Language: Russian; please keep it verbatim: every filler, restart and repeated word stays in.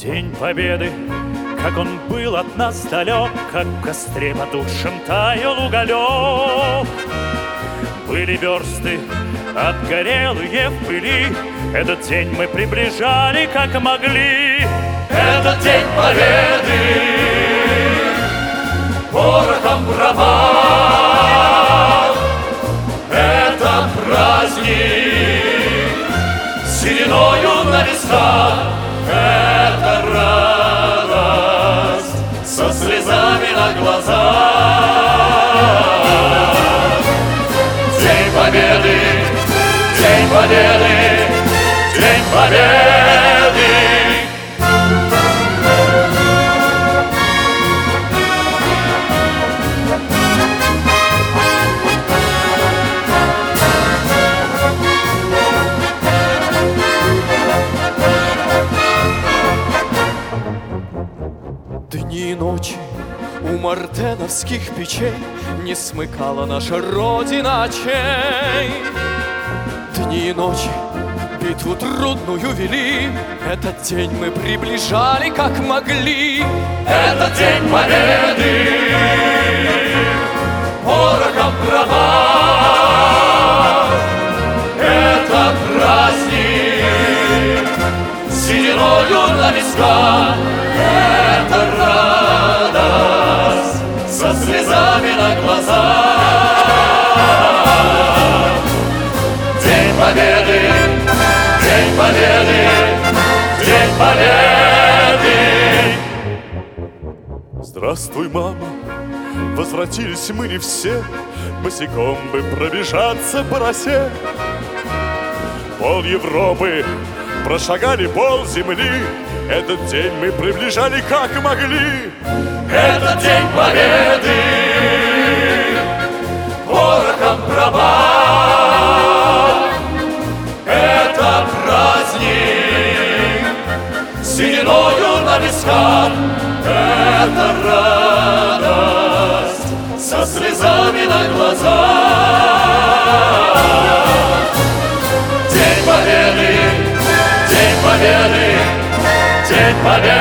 День Победы, как он был от нас далек, как в костре потухшем таял уголек. Были версты обгорелые в пыли, этот день мы приближали, как могли. Этот день Победы, порохом грома, это праздник сединою на висках, это радость со слезами на глазах. День Победы, День Победы, День Победы. Дни и ночи у мартеновских печей не смыкала наша Родина очей. Дни и ночи битву трудную вели, этот день мы приближали, как могли. Этот день Победы, порохом грома, это праздник сединою на висках, это радость со слезами на глазах. День Победы, День Победы, День Победы. Здравствуй, мама, возвратились мы не все, босиком бы пробежаться по росе. Пол Европы прошагали, пол земли, этот день мы приближали, как могли. Этот день Победы, порохом грома, это праздник сединою на висках, это радость со слезами на глазах. День Победы, День Победы, День Победы.